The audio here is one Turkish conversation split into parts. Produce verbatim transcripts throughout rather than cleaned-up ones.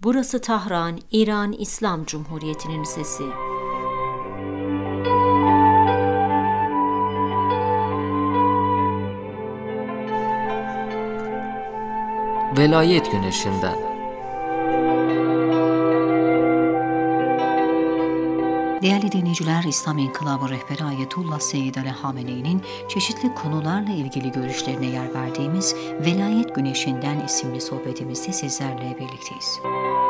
Burası Tahran, İran İslam Cumhuriyeti'nin sesi. Velayet Güneşi'nden. Değerli dinleyiciler, İslam İnkılabı Rehberi Ayetullah Seyyid Ali Hamene'nin çeşitli konularla ilgili görüşlerine yer verdiğimiz Velayet Güneşi'nden isimli sohbetimizde sizlerle birlikteyiz.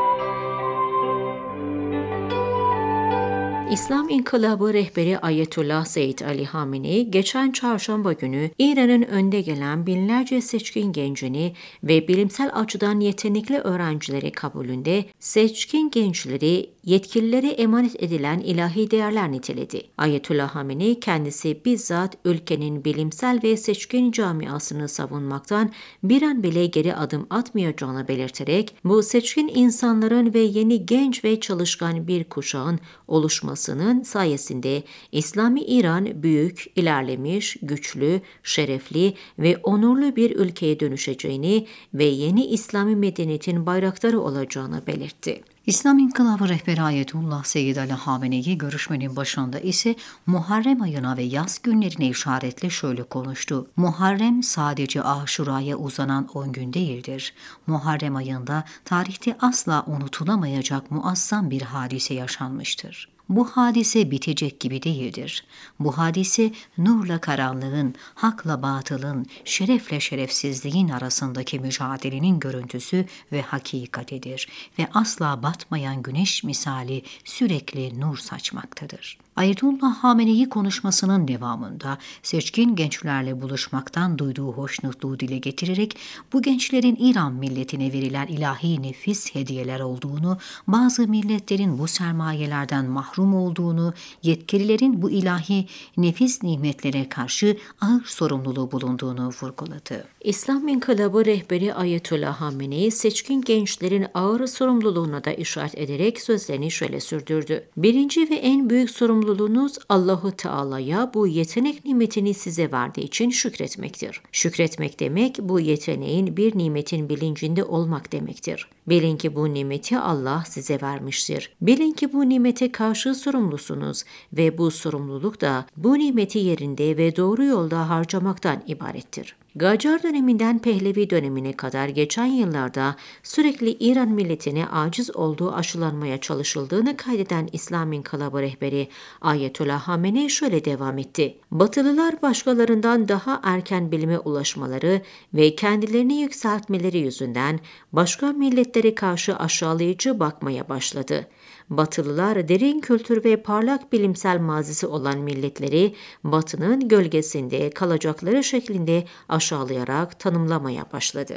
İslam İnkılabı Rehberi Ayetullah Seyyid Ali Hamenei, geçen çarşamba günü İran'ın önde gelen binlerce seçkin gencini ve bilimsel açıdan yetenekli öğrencileri kabulünde seçkin gençleri yetkililere emanet edilen ilahi değerler niteledi. Ayetullah Hamenei kendisi bizzat ülkenin bilimsel ve seçkin camiasını savunmaktan bir an bile geri adım atmayacağını belirterek, bu seçkin insanların ve yeni genç ve çalışkan bir kuşağın oluşması sayesinde İslami İran büyük, ilerlemiş, güçlü, şerefli ve onurlu bir ülkeye dönüşeceğini ve yeni İslami medeniyetin bayraktarı olacağını belirtti. İslam İnkılabı Rehberi Ayetullah Seyyid Ali Hamenei görüşmenin başında ise Muharrem ayına ve yaz günlerine işaretle şöyle konuştu. Muharrem sadece Aşura'ya uzanan on gün değildir. Muharrem ayında tarihte asla unutulamayacak muazzam bir hadise yaşanmıştır. Bu hadise bitecek gibi değildir. Bu hadise nurla karanlığın, hakla batılın, şerefle şerefsizliğin arasındaki mücadelenin görüntüsü ve hakikatidir ve asla batmayan güneş misali sürekli nur saçmaktadır. Ayetullah Hamenei konuşmasının devamında seçkin gençlerle buluşmaktan duyduğu hoşnutluğu dile getirerek bu gençlerin İran milletine verilen ilahi nefis hediyeler olduğunu, bazı milletlerin bu sermayelerden mahrum olduğunu, yetkililerin bu ilahi nefis nimetlere karşı ağır sorumluluğu bulunduğunu vurguladı. İslam İnkılabı Rehberi Ayetullah Hamenei seçkin gençlerin ağır sorumluluğuna da işaret ederek sözlerini şöyle sürdürdü. Birinci ve en büyük sorumluluğunuz Allahu Teala'ya bu yetenek nimetini size verdiği için şükretmektir. Şükretmek demek bu yeteneğin bir nimetin bilincinde olmak demektir. Bilin ki bu nimeti Allah size vermiştir. Bilin ki bu nimete karşı sorumlusunuz ve bu sorumluluk da bu nimeti yerinde ve doğru yolda harcamaktan ibarettir. Gacar döneminden Pehlevi dönemine kadar geçen yıllarda sürekli İran milletine aciz olduğu aşılanmaya çalışıldığını kaydeden İslam İnkılabı Rehberi Ayetullah Hamenei şöyle devam etti. Batılılar başkalarından daha erken bilime ulaşmaları ve kendilerini yükseltmeleri yüzünden başka milletlere karşı aşağılayıcı bakmaya başladı. Batılılar derin kültür ve parlak bilimsel mazisi olan milletleri Batı'nın gölgesinde kalacakları şeklinde aşağılayarak tanımlamaya başladı.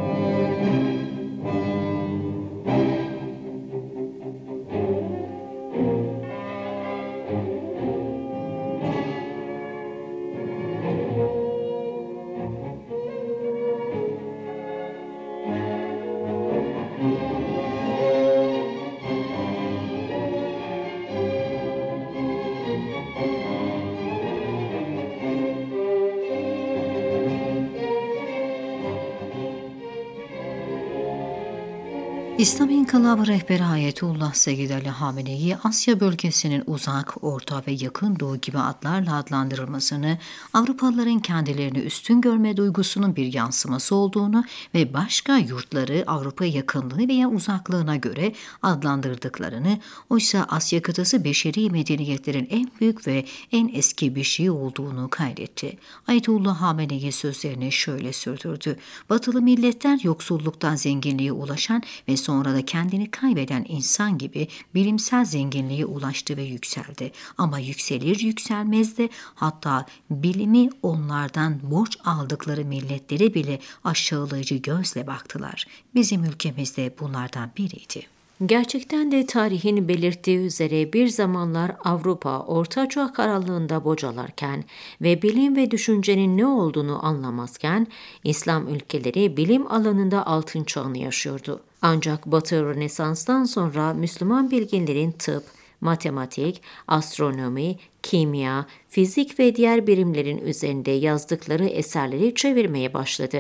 İslam İnkılabı Rehberi Ayetullah Seyyid Ali Hamenei, Asya bölgesinin uzak, orta ve yakın doğu gibi adlarla adlandırılmasını, Avrupalıların kendilerini üstün görme duygusunun bir yansıması olduğunu ve başka yurtları Avrupa yakınlığı veya uzaklığına göre adlandırdıklarını, oysa Asya kıtası beşeri medeniyetlerin en büyük ve en eski bir şey olduğunu kaydetti. Ayetullah Hamenei sözlerini şöyle sürdürdü. Batılı milletler yoksulluktan zenginliğe ulaşan ve sonra da kendini kaybeden insan gibi bilimsel zenginliğe ulaştı ve yükseldi. Ama yükselir yükselmez de hatta bilimi onlardan borç aldıkları milletlere bile aşağılayıcı gözle baktılar. Bizim ülkemizde bunlardan biriydi. Gerçekten de tarihin belirttiği üzere bir zamanlar Avrupa Ortaçağ karanlığında bocalarken ve bilim ve düşüncenin ne olduğunu anlamazken İslam ülkeleri bilim alanında altın çağını yaşıyordu. Ancak Batı Rönesans'tan sonra Müslüman bilginlerin tıp, matematik, astronomi, kimya, fizik ve diğer birimlerin üzerinde yazdıkları eserleri çevirmeye başladı.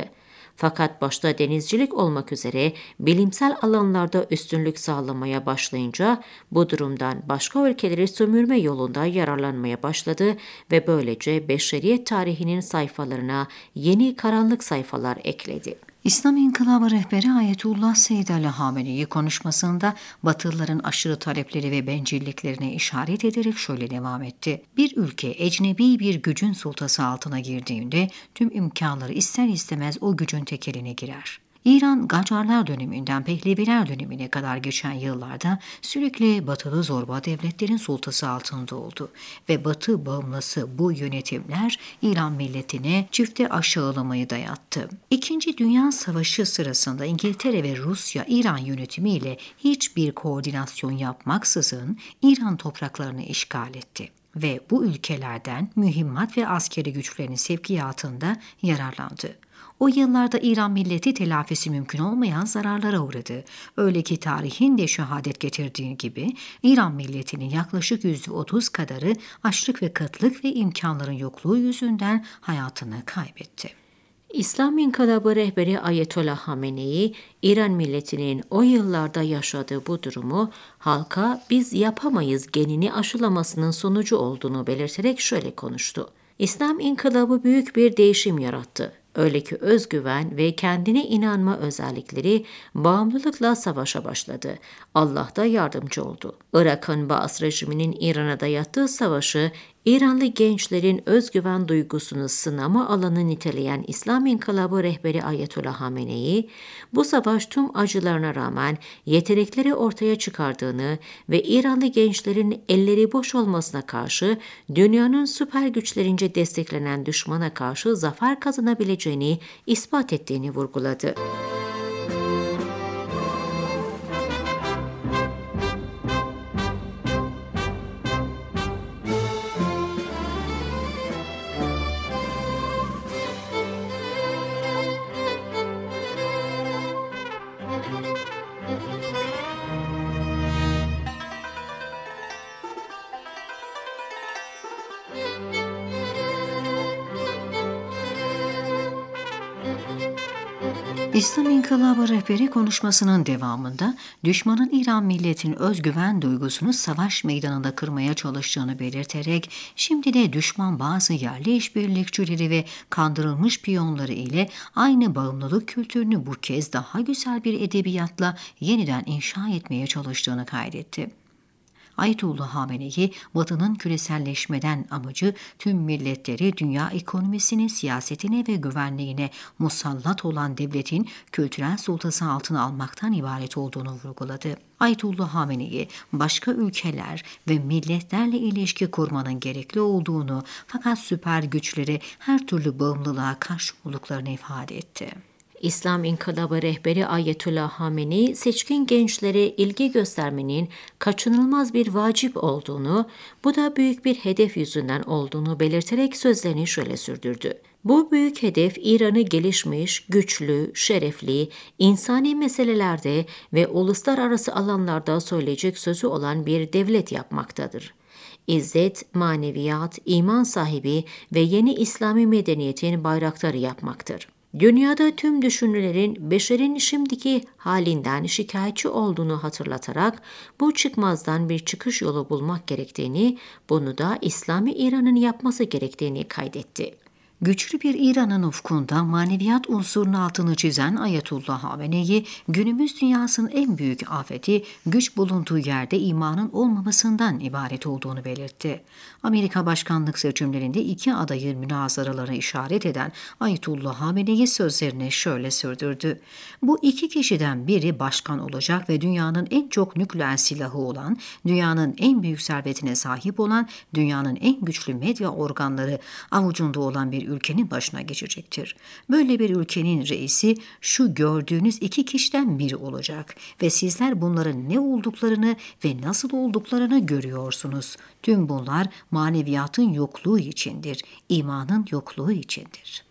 Fakat başta denizcilik olmak üzere bilimsel alanlarda üstünlük sağlamaya başlayınca bu durumdan başka ülkeleri sömürme yolunda yararlanmaya başladı ve böylece beşeriyet tarihinin sayfalarına yeni karanlık sayfalar ekledi. İslam İnkılabı rehberi Ayetullah Seyyid Ali Hamenei konuşmasında Batılıların aşırı talepleri ve bencilliklerine işaret ederek şöyle devam etti. Bir ülke ecnebi bir gücün sultası altına girdiğinde tüm imkanları ister istemez o gücün tekeline girer. İran, Gacarlar döneminden Pehleviler dönemine kadar geçen yıllarda sürekli batılı zorba devletlerin sultası altında oldu ve batı bağımlısı bu yönetimler İran milletine çifte aşağılamayı dayattı. İkinci Dünya Savaşı sırasında İngiltere ve Rusya İran yönetimiyle hiçbir koordinasyon yapmaksızın İran topraklarını işgal etti ve bu ülkelerden mühimmat ve askeri güçlerinin sevkiyatında yararlandı. O yıllarda İran milleti telafisi mümkün olmayan zararlara uğradı. Öyle ki tarihin de şehadet getirdiği gibi İran milletinin yaklaşık yüzde otuz kadarı açlık ve kıtlık ve imkanların yokluğu yüzünden hayatını kaybetti. İslam İnkılabı rehberi Ayetullah Hamenei, İran milletinin o yıllarda yaşadığı bu durumu halka biz yapamayız genini aşılamasının sonucu olduğunu belirterek şöyle konuştu. İslam İnkılabı büyük bir değişim yarattı. Öyle ki özgüven ve kendine inanma özellikleri bağımlılıkla savaşa başladı. Allah da yardımcı oldu. Irak'ın Baas rejiminin İran'a dayattığı savaşı, İranlı gençlerin özgüven duygusunu sınama alanı niteleyen İslam İnkılabı rehberi Ayetullah Hamenei, bu savaş tüm acılarına rağmen yetenekleri ortaya çıkardığını ve İranlı gençlerin elleri boş olmasına karşı dünyanın süper güçlerince desteklenen düşmana karşı zafer kazanabileceğini ispat ettiğini vurguladı. İslam İnkılabı rehberi konuşmasının devamında düşmanın İran milletinin özgüven duygusunu savaş meydanında kırmaya çalıştığını belirterek şimdi de düşman bazı yerli işbirlikçileri ve kandırılmış piyonları ile aynı bağımlılık kültürünü bu kez daha güzel bir edebiyatla yeniden inşa etmeye çalıştığını kaydetti. Ayetullah Hamenei, Batı'nın küreselleşmeden amacı tüm milletleri dünya ekonomisine, siyasetine ve güvenliğine musallat olan devletin kültürel sultası altına almaktan ibaret olduğunu vurguladı. Ayetullah Hamenei, başka ülkeler ve milletlerle ilişki kurmanın gerekli olduğunu fakat süper güçleri her türlü bağımlılığa karşı olduklarını ifade etti. İslam İnkılabı rehberi Ayetullah Hamenei, seçkin gençlere ilgi göstermenin kaçınılmaz bir vacip olduğunu, bu da büyük bir hedef yüzünden olduğunu belirterek sözlerini şöyle sürdürdü. Bu büyük hedef İran'ı gelişmiş, güçlü, şerefli, insani meselelerde ve uluslararası alanlarda söyleyecek sözü olan bir devlet yapmaktadır. İzzet, maneviyat, iman sahibi ve yeni İslami medeniyetin bayraktarı yapmaktır. Dünyada tüm düşünürlerin beşerin şimdiki halinden şikayetçi olduğunu hatırlatarak bu çıkmazdan bir çıkış yolu bulmak gerektiğini, bunu da İslami İran'ın yapması gerektiğini kaydetti. Güçlü bir İran'ın ufkunda maneviyat unsurunun altını çizen Ayetullah Hamenei, günümüz dünyasının en büyük afeti güç bulunduğu yerde imanın olmamasından ibaret olduğunu belirtti. Amerika başkanlık seçimlerinde iki adayın münazaralarına işaret eden Ayetullah Hamenei sözlerini şöyle sürdürdü. Bu iki kişiden biri başkan olacak ve dünyanın en çok nükleer silahı olan, dünyanın en büyük servetine sahip olan, dünyanın en güçlü medya organları avucunda olan bir ülkenin başına geçecektir. Böyle bir ülkenin reisi şu gördüğünüz iki kişiden biri olacak ve sizler bunların ne olduklarını ve nasıl olduklarını görüyorsunuz. Tüm bunlar maneviyatın yokluğu içindir, imanın yokluğu içindir.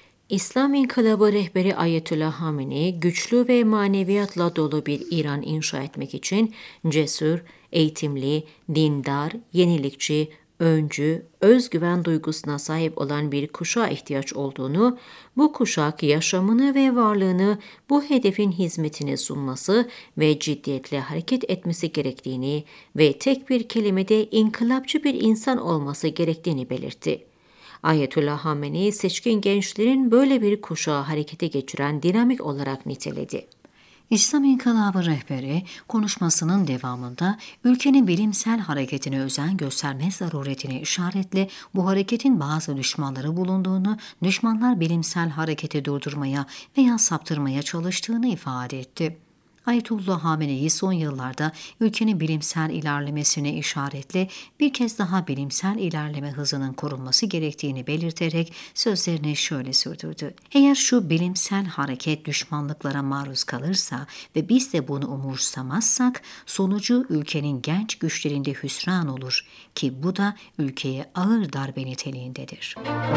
İslam İnkılabı rehberi Ayetullah Hamenei, güçlü ve maneviyatla dolu bir İran inşa etmek için cesur, eğitimli, dindar, yenilikçi, öncü, özgüven duygusuna sahip olan bir kuşağa ihtiyaç olduğunu, bu kuşak yaşamını ve varlığını bu hedefin hizmetine sunması ve ciddiyetle hareket etmesi gerektiğini ve tek bir kelimede inkılapçı bir insan olması gerektiğini belirtti. Ayetullah Hamenei seçkin gençlerin böyle bir kuşağı harekete geçiren dinamik olarak niteledi. İslam İnkılabı rehberi konuşmasının devamında ülkenin bilimsel hareketine özen gösterme zaruretini işaretle bu hareketin bazı düşmanları bulunduğunu, düşmanlar bilimsel hareketi durdurmaya veya saptırmaya çalıştığını ifade etti. Ayetullah Hamenei son yıllarda ülkenin bilimsel ilerlemesine işaretle bir kez daha bilimsel ilerleme hızının korunması gerektiğini belirterek sözlerini şöyle sürdürdü. Eğer şu bilimsel hareket düşmanlıklara maruz kalırsa ve biz de bunu umursamazsak sonucu ülkenin genç güçlerinde hüsran olur ki bu da ülkeye ağır darbe niteliğindedir.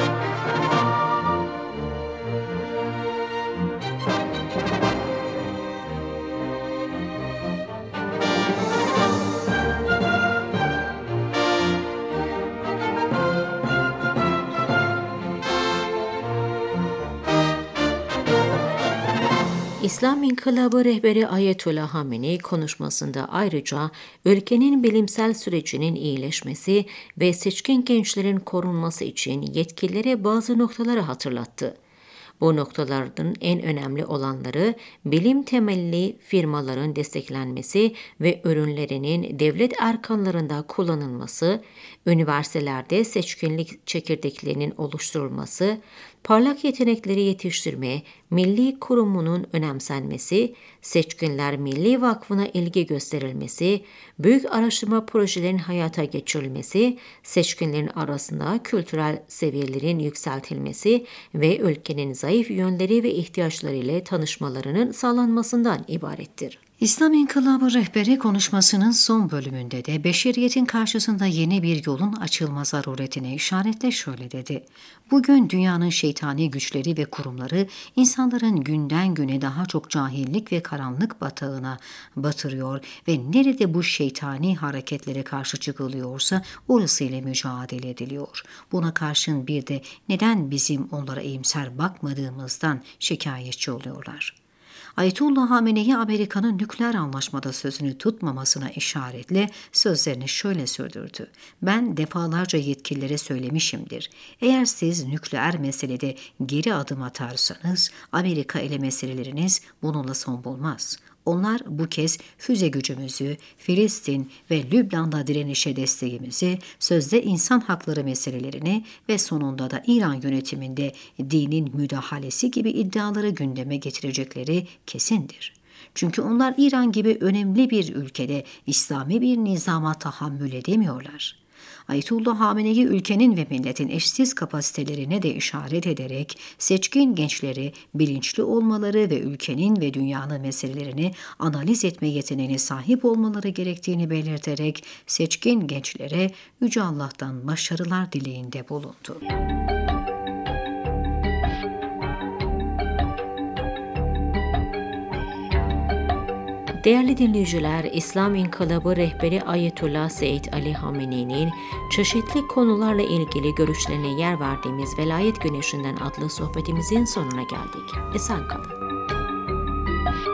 İslam İnkılabı rehberi Ayetullah Hamenei konuşmasında ayrıca ülkenin bilimsel sürecinin iyileşmesi ve seçkin gençlerin korunması için yetkililere bazı noktaları hatırlattı. Bu noktaların en önemli olanları bilim temelli firmaların desteklenmesi ve ürünlerinin devlet erkanlarında kullanılması, üniversitelerde seçkinlik çekirdeklerinin oluşturulması, parlak yetenekleri yetiştirme, milli kurumunun önemsenmesi, Seçkinler Milli Vakfı'na ilgi gösterilmesi, büyük araştırma projelerinin hayata geçirilmesi, seçkinlerin arasında kültürel seviyelerin yükseltilmesi ve ülkenin zayıf yönleri ve ihtiyaçlarıyla tanışmalarının sağlanmasından ibarettir. İslam İnkılabı rehberi konuşmasının son bölümünde de beşeriyetin karşısında yeni bir yolun açılma zaruretine işaretle şöyle dedi. Bugün dünyanın şeytani güçleri ve kurumları insanların günden güne daha çok cahillik ve karanlık batağına batırıyor ve nerede bu şeytani hareketlere karşı çıkılıyorsa orasıyla mücadele ediliyor. Buna karşın bir de neden bizim onlara iyimser bakmadığımızdan şikayetçi oluyorlar. Ayetullah Hamenei Amerika'nın nükleer anlaşmada sözünü tutmamasına işaretle sözlerini şöyle sürdürdü. Ben defalarca yetkililere söylemişimdir. Eğer siz nükleer meselede geri adım atarsanız Amerika ile meseleleriniz bununla son bulmaz. Onlar bu kez füze gücümüzü, Filistin ve Lübnan'da direnişe desteğimizi, sözde insan hakları meselelerini ve sonunda da İran yönetiminde dinin müdahalesi gibi iddiaları gündeme getirecekleri kesindir. Çünkü onlar İran gibi önemli bir ülkede İslami bir nizama tahammül edemiyorlar. Ayetullah Hamenei ülkenin ve milletin eşsiz kapasitelerine de işaret ederek seçkin gençleri bilinçli olmaları ve ülkenin ve dünyanın meselelerini analiz etme yeteneğine sahip olmaları gerektiğini belirterek seçkin gençlere Yüce Allah'tan başarılar dileğinde bulundu. Değerli dinleyiciler, İslam İnkılabı rehberi Ayetullah Seyyid Ali Hamenei'nin çeşitli konularla ilgili görüşlerine yer verdiğimiz Velayet Güneşi'nden adlı sohbetimizin sonuna geldik. Esen kalın.